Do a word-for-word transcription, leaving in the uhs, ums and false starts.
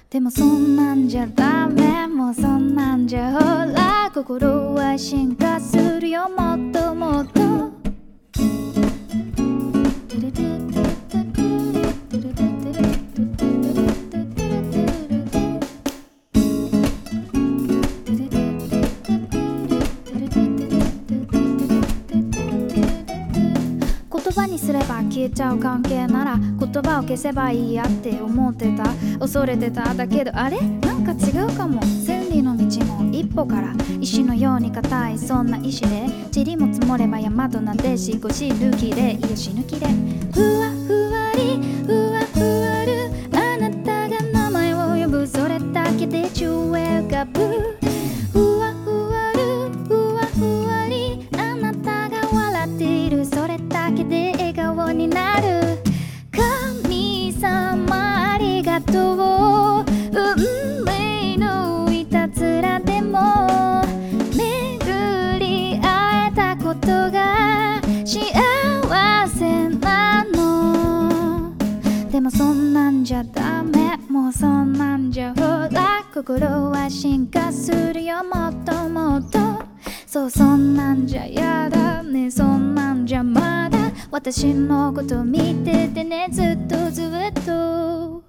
でもそんなんじゃダメ、もうそんなんじゃほら心は進化するよもっともっと。言葉にすれば消えちゃう関係なら言葉を消せばいいやって思ってた、恐れてた。だけどあれなんか違うかも。千里の道も一歩から石のように硬いそんな石で、塵も積もれば山となってしごしるきでよし抜きでふわふわりふわふわるあなたが名前を呼ぶそれだけで宙へ浮かぶ。ふわふわるふわふわりあなたが笑っているそれだけで笑顔になる。神様ありがとう、運命のいたずらでも巡り会えたことが幸せなの。でもそんなんじゃダメ、もうそんなんじゃほら心は進化するよもっともっと。そうそんなんじゃやだね、そんなんじゃまだ私のこと見ててねずっとずっと。